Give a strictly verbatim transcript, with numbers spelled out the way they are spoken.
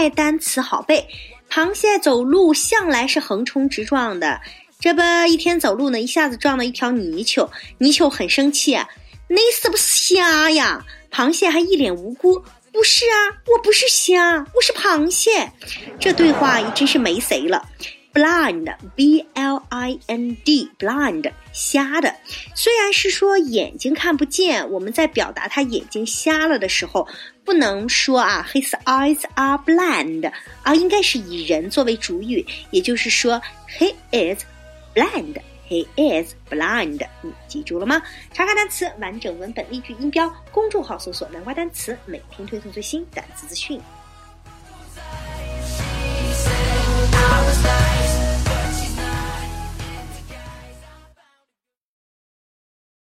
哎，单词好背。螃蟹走路向来是横冲直撞的，这不一天走路呢，一下子撞到一条泥鳅，泥鳅很生气啊，你是不是瞎呀？螃蟹还一脸无辜，不是啊，我不是虾，我是螃蟹。这对话也真是没谁了。blind B L I N D blind 瞎的，虽然是说眼睛看不见，我们在表达他眼睛瞎了的时候不能说啊 his eyes are blind， 而应该是以人作为主语，也就是说 he is blind he is blind， 你记住了吗？查看单词完整文本例句音标，公众号搜索南瓜单词，每天推送最新单词资讯。I was like